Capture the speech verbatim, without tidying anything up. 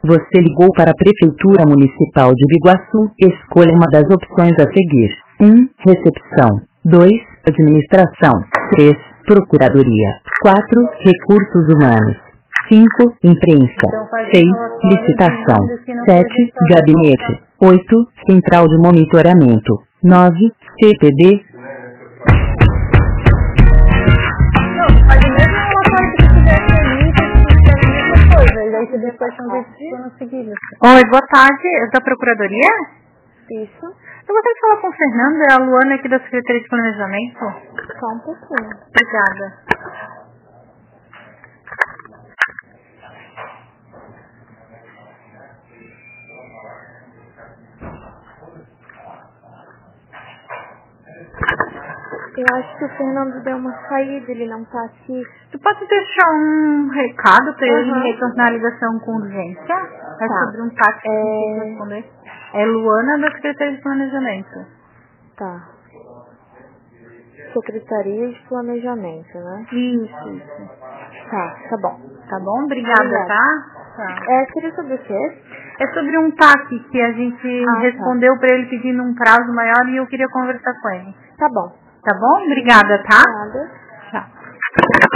Você ligou para a Prefeitura Municipal de Biguaçu. Escolha uma das opções a seguir. um. Recepção. dois. Administração. três. Procuradoria. quatro. Recursos humanos. cinco. Imprensa. seis. Licitação. sete. Gabinete. oito. Central de monitoramento. nove. C P D. Oi, boa tarde. É da Procuradoria? Isso. Eu gostaria de falar com o Fernando, é a Luana aqui da Secretaria de Planejamento. Só um pouquinho. Obrigada. Eu acho que o Fernando deu uma saída, ele não tá aqui. Tu pode deixar um recado para ele Uhum. retornar a ligação com urgência? É Tá. sobre um táxi que É... precisa responder. É Luana da Secretaria de Planejamento. Tá. Secretaria de Planejamento, né? Isso, isso. Tá, tá bom. Tá bom? Obrigada, Obrigada. tá? Tá. É, seria sobre o quê? É sobre um táxi que a gente Ah, respondeu para ele pedindo um prazo maior e eu queria conversar com ele. Tá bom. Tá bom? Obrigada, tá? Nada. Tchau.